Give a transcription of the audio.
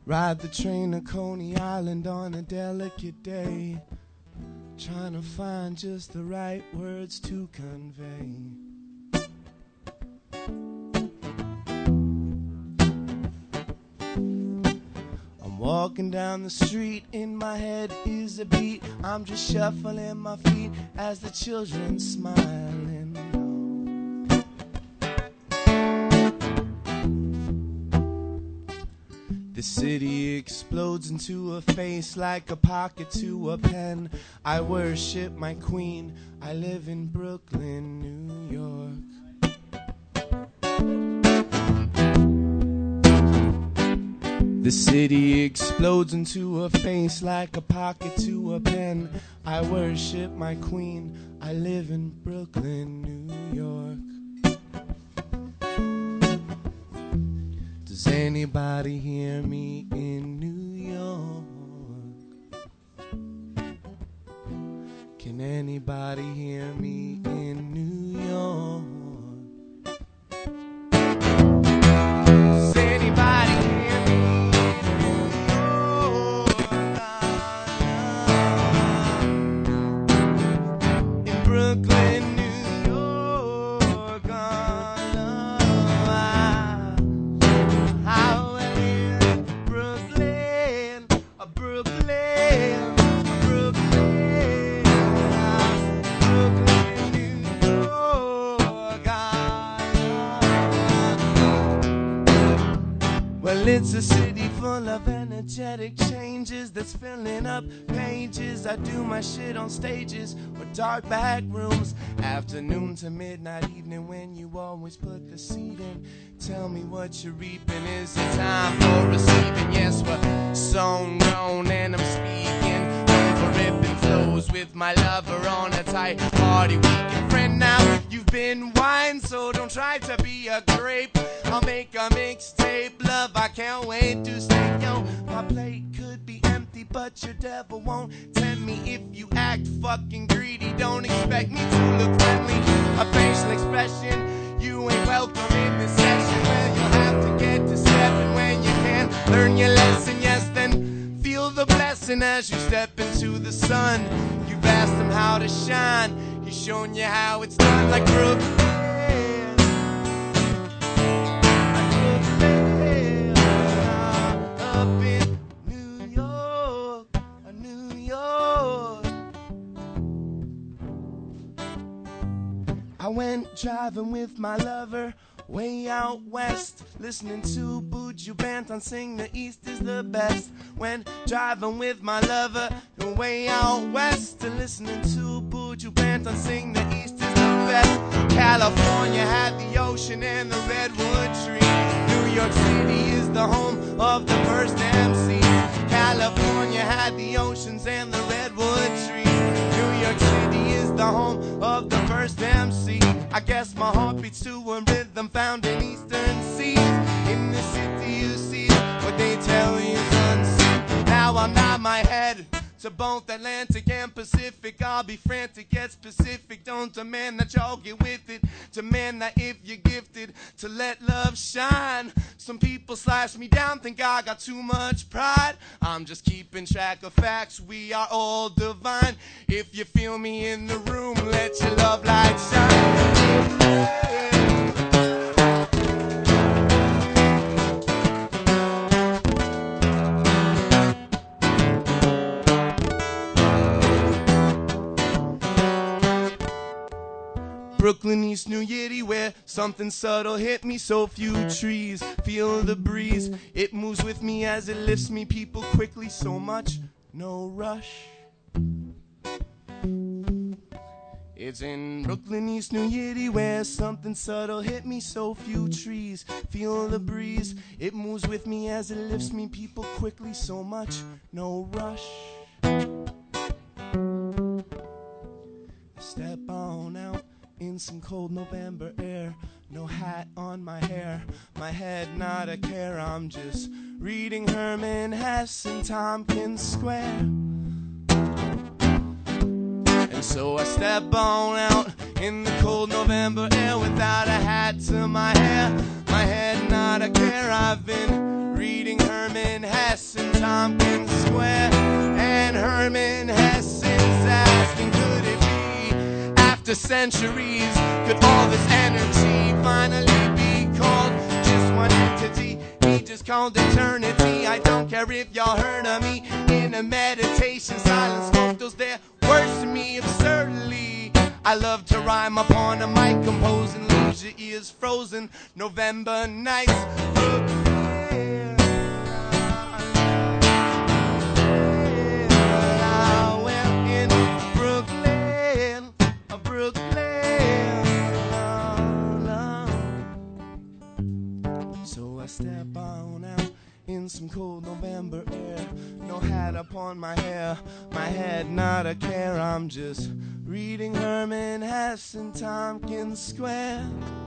Ride the train to Coney Island on a delicate day, trying to find just the right words to convey. I'm walking down the street, in my head is a beat. I'm just shuffling my feet as the children smiling. The city explodes into a face like a pocket to a pen. I worship my queen. I live in Brooklyn, New York. The city explodes into a face like a pocket to a pen. I worship my queen. I live in Brooklyn, New York. Does anybody hear me in New York? Can anybody hear me in New York? Does anybody hear me in New York? In Brooklyn, New York. Well, it's a city full of energetic changes that's filling up pages. I do my shit on stages or dark back rooms, afternoon to midnight, evening, when you always put the seed in. Tell me what you're reaping. Is it time for receiving? Yes, we're sown, grown, and I'm speaking over ripping flows with my lover on a tight party weekend. Friend, now you've been wine, so don't try to be a grape. I'll make a mixtape, love, I can't wait to stay. Yo, my plate could be empty, but your devil won't tempt me. If you act fucking greedy, don't expect me to look friendly. A facial expression, you ain't welcome in this session. Well, you'll have to get to stepping when you can. Learn your lesson, yes, then feel the blessing as you step into the sun. You've asked him how to shine, he's shown you how it's done. Like Brooklyn, up in New York, New York. I went driving with my lover way out west, listening to Buju Banton sing The East is the Best. Went driving with my lover way out west, listening to Buju Banton sing The East is the Best. California had the ocean and the redwood tree. New York City is the home of the first MC. California had the oceans and the redwood trees. New York City is the home of the first MC. I guess my heart beats to a rhythm found in eastern seas. In the city you see what they tell you is unseen. Now I'll nod my head to both Atlantic and Pacific. I'll be frantic, get specific. Don't demand that y'all get with it. Demand that if you're gifted to let love shine. Some people slash me down, think I got too much pride. I'm just keeping track of facts, we are all divine. If you feel me in the room, let your love light shine. Brooklyn, East New Yiddy, where something subtle hit me. So few trees, feel the breeze. It moves with me as it lifts me. People quickly, so much, no rush. It's in Brooklyn, East New Yiddy, where something subtle hit me. So few trees, feel the breeze. It moves with me as it lifts me. People quickly, so much, no rush. Step on out in some cold November air. No hat on my hair, my head not a care. I'm just reading Herman Hesse in Tompkins Square. And so I step on out in the cold November air without a hat to my hair, my head not a care. I've been reading Herman Hesse Hesse in Tompkins Square. And Herman Hesse's asking, could it be, after centuries, could all this energy finally be called just one entity? He just called eternity. I don't care if y'all heard of me in a meditation, silent smoke, those there words to me absurdly. I love to rhyme upon a mic, compose and lose your ears frozen. November nights, Brooklyn. Well, in Brooklyn, So I step on out in some cold November air. No hat upon my hair, my head not a care. I'm just reading Herman Hesse in Tompkins Square.